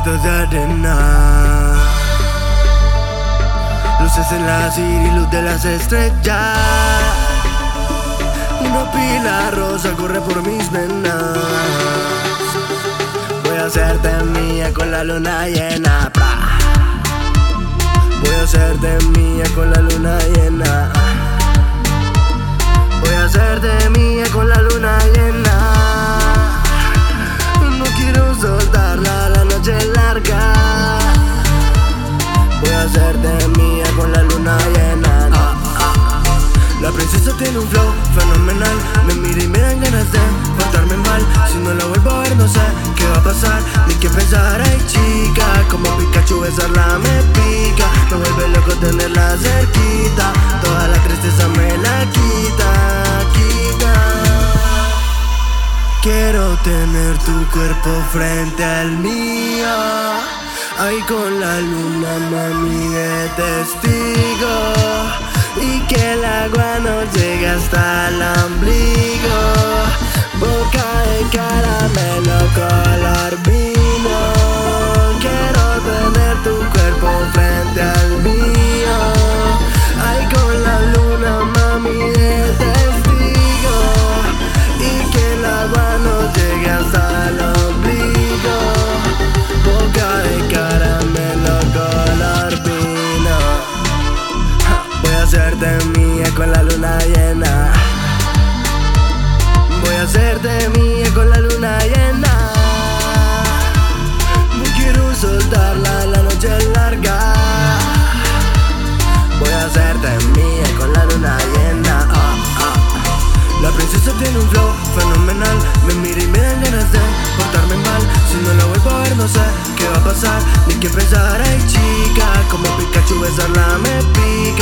Desiertos de arena, luces en la city, luz de las estrellas. Una pila rosa corre por mis venas. Voy a hacerte mía con la luna llena. Voy a hacerte mía con la luna llena. Voy a hacerte mía con la luna llena. No quiero soltarla, la noche es larga. Voy a hacerte mía con la luna llena. La princesa tiene un flow fenomenal. Me mira y me dan ganas de portarme mal. Si no la vuelvo a ver no sé qué va a pasar ni qué pensar. Ay chica, como Pikachu besarla me pica. Me vuelve loco tenerla cerquita. Toda la tristeza me la quita. Quiero tener tu cuerpo frente al mío. Ahí con la luna mami de testigo. Y que el agua nos llegue hasta el ombligo. Boca de caramelo color vino. Quiero tener tu cuerpo frente al mío. Ahí con la luna mami de testigo. Y que el agua nos llegue hasta el ombligo. Boca de caramelo color vino. Voy a hacerte mía con la luna llena. Voy a hacerte mía con la luna llena. No quiero soltarla, la noche es larga. Voy a hacerte mía con la luna llena. La princesa tiene un flow fenomenal. Me mira y me dan ganas de portarme mal. Si no la vuelvo a ver no sé qué va a pasar ni qué pensar. Ay chica, como Pikachu besarla me pica.